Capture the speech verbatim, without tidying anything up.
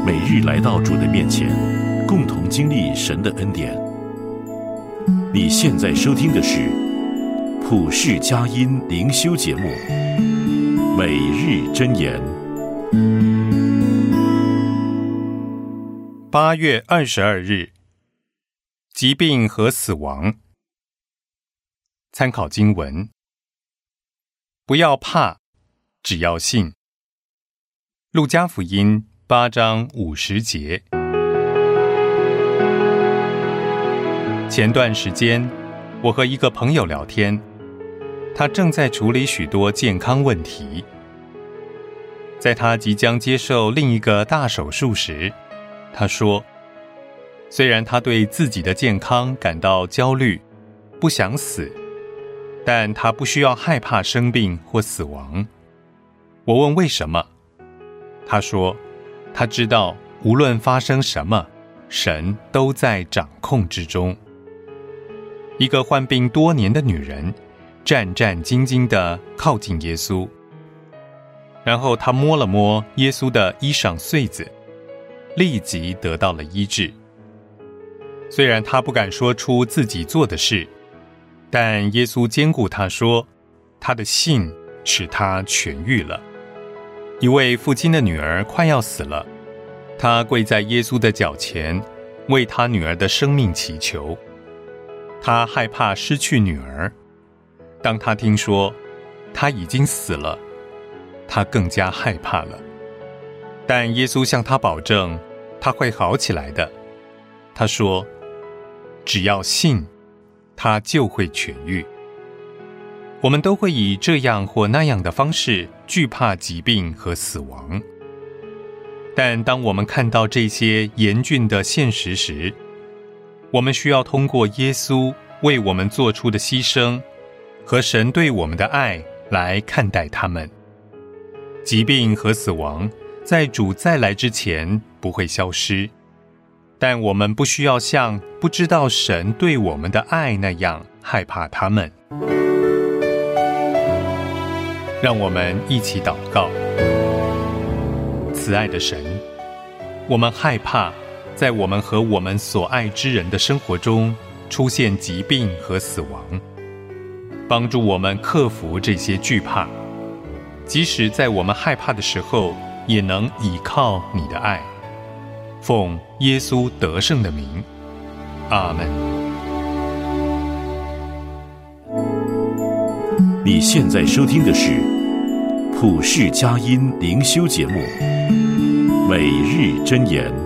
每日来到主的面前，共同经历神的恩典。你现在收听的是普世佳音灵修节目《每日箴言》。 八月二十二日，疾病和死亡。参考经文：不要怕，只要信。路加福音八章五十节。前段时间，我和一个朋友聊天，他正在处理许多健康问题。在他即将接受另一个大手术时，他说，虽然他对自己的健康感到焦虑，不想死，但他不需要害怕生病或死亡。我问为什么？他说，他知道无论发生什么，神都在掌控之中。一个患病多年的女人战战兢兢地靠近耶稣，然后她摸了摸耶稣的衣裳穗子，立即得到了医治。虽然她不敢说出自己做的事，但耶稣坚固她说，她的信使她痊愈了。一位父亲的女儿快要死了，他跪在耶稣的脚前，为他女儿的生命祈求。他害怕失去女儿，当他听说她已经死了，他更加害怕了。但耶稣向他保证，他会好起来的。他说，只要信，他就会痊愈。我们都会以这样或那样的方式惧怕疾病和死亡，但当我们看到这些严峻的现实时，我们需要通过耶稣为我们做出的牺牲和神对我们的爱来看待他们。疾病和死亡在主再来之前不会消失，但我们不需要像不知道神对我们的爱那样害怕他们。让我们一起祷告。慈爱的神，我们害怕在我们和我们所爱之人的生活中出现疾病和死亡，帮助我们克服这些惧怕，即使在我们害怕的时候，也能倚靠你的爱。奉耶稣得胜的名，阿们。 你现在收听的是普世佳音灵修节目《每日箴言》。